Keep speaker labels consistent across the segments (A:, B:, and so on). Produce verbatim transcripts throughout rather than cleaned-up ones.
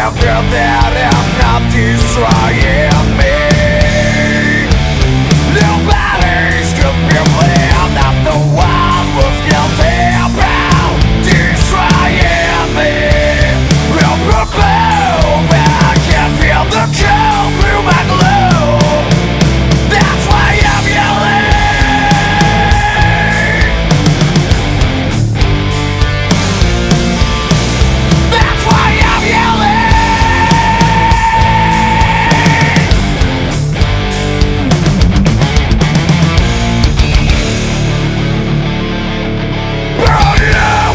A: after that I'm not destroying me. Nobody's completely not the one who's guilty about destroying me. Real purple, but I can feel the cold through my glue. That's why I'm yelling. That's why I'm yelling. Burn it out.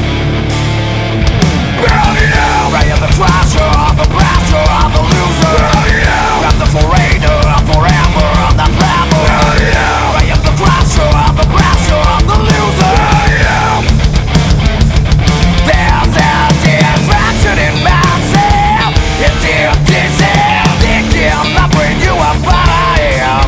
A: Burn it out. I am the crusher, I'm the blaster, I'm the loser. Burn it out. I'm the foreigner, I'm forever, I'm not glamour. Burn it out. I am the crusher, I'm the blaster, I'm the loser. Burn it out. There's a distraction in myself. It's empty self thinking I bring you a fire.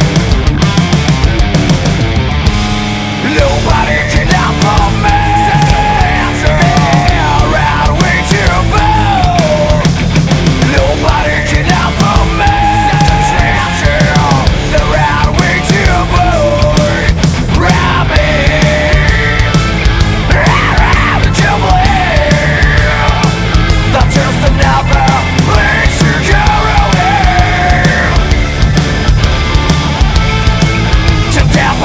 A: Nobody can help for me. They're right way too bold. Nobody can help for me. They're right way too bold. Robbing, robbing to believe. That's just another place to go away. To death.